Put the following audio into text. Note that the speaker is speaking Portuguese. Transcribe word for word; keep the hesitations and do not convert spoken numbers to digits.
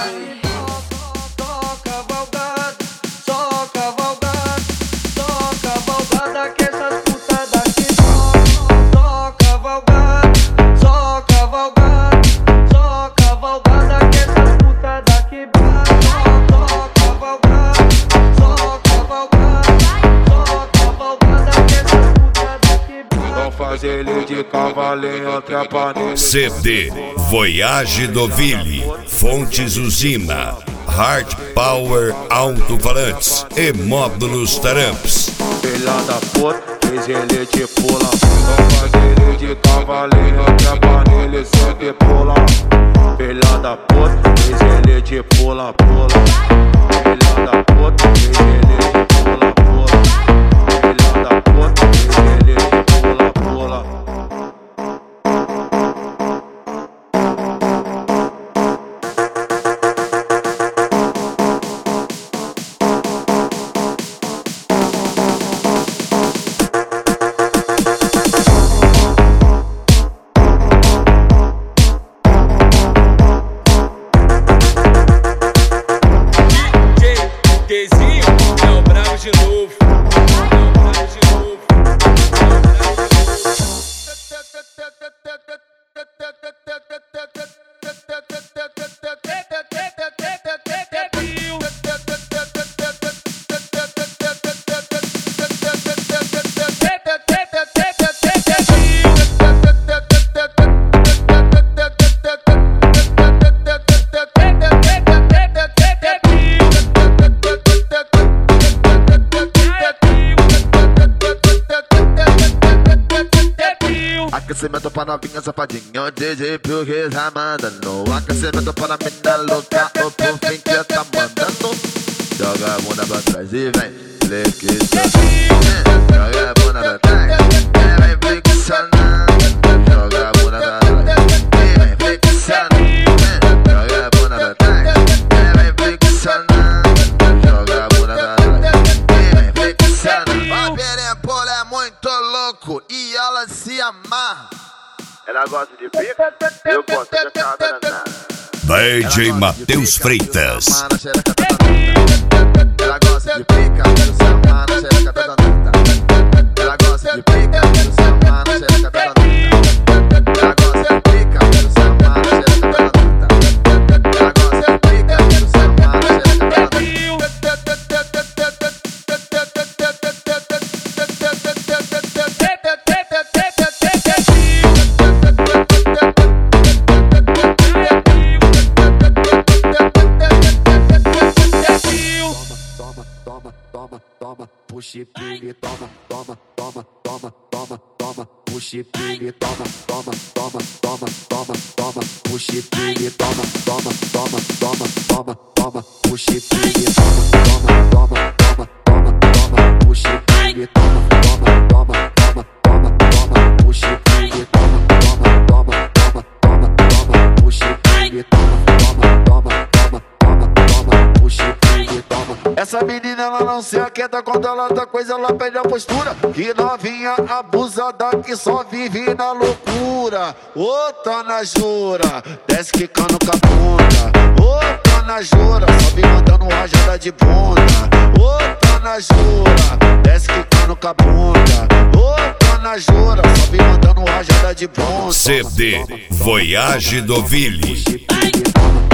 Só cavalgada, só cavalgada, só cavalgada que essas putas daqui. Só cavalgada, só cavalgada, só cavalgada que essas putas daqui. Só cavalgada, só cavalgada, só cavalgada que essas putas daqui. Vão fazer ele de cavalinho que a panela. C D Voyage do Ville, Fontes Usina, Hard Power Alto-Falantes e Módulos Taramps. Filha da puta, fez ele de pula. Vão fazer ele de cavalinho que a panela sempre pula. Filha da puta, fez ele de pula, pula. Filha da puta, fez ele de pula, pula. Filha da puta, fez ele de pula, pula. Dezinho é o bravo de novo. Aquecimento para novinha safadinha, D J porque tá mandando. Aquecimento para mina louca, o povo que tá mandando. Joga a bunda pra trás e vem flexionando. Joga a bunda pra trás e vem flexionando. Joga a bunda pra trás e vem flexionando. Joga a bunda pra trás e vem flexionando. Joga a bunda pra trás e vem flexionando. A Perempola é muito louco e ela se amarra. Ela gosta de pica, eu gosto de cabeça. D J Matheus Freitas. Ela gosta de pica, quero ser uma na xereca da danada. Ela gosta de pica, quero ser uma na xereca da danada. Ela gosta de pica, quero ser uma na xereca da danada. Ela gosta de pica, quero ser uma na xereca da danada. Puxa pele, toma, toma, toma, toma, toma, toma. Puxa pele, toma, toma, toma, toma, toma, toma. Puxa pele, toma, toma, toma, toma, toma, toma. Puxa pele, toma, toma, toma, toma, toma, toma. Puxa pele, toma, toma, toma, toma, toma, toma. Puxa pele, toma, toma, toma, toma, toma, toma. Puxa pele, toma, toma, toma, toma, toma, toma. Puxa pele, toma. Essa menina ela não se aquieta quando ela tá coisa, ela perde a postura. Que novinha abusada que só vive na loucura. Ô, tá na jura, desce quicando com a bunda. Ô, tá na jura, sobe mandando rajada de bunda. Ô, tá na jura, desce quicando com a bunda. Ô, tá na jura, sobe mandando rajada de bunda. C D Voyage do Ville.